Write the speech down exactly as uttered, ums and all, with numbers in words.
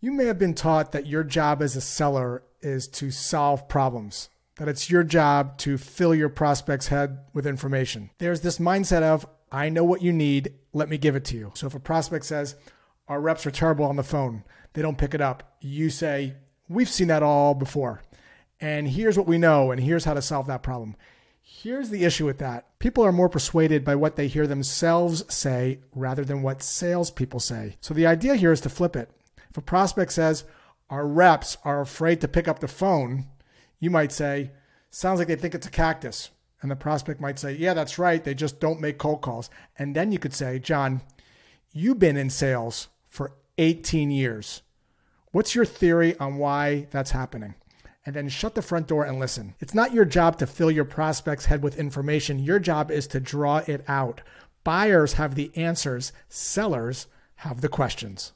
You may have been taught that your job as a seller is to solve problems, that it's your job to fill your prospect's head with information. There's this mindset of, I know what you need, let me give it to you. So if a prospect says, our reps are terrible on the phone, they don't pick it up, you say, we've seen that all before. And here's what we know, and here's how to solve that problem. Here's the issue with that. People are more persuaded by what they hear themselves say rather than what salespeople say. So the idea here is to flip it. If a prospect says, our reps are afraid to pick up the phone, you might say, sounds like they think it's a cactus. And the prospect might say, yeah, that's right. They just don't make cold calls. And then you could say, John, you've been in sales for eighteen years. What's your theory on why that's happening? And then shut the front door and listen. It's not your job to fill your prospect's head with information. Your job is to draw it out. Buyers have the answers. Sellers have the questions.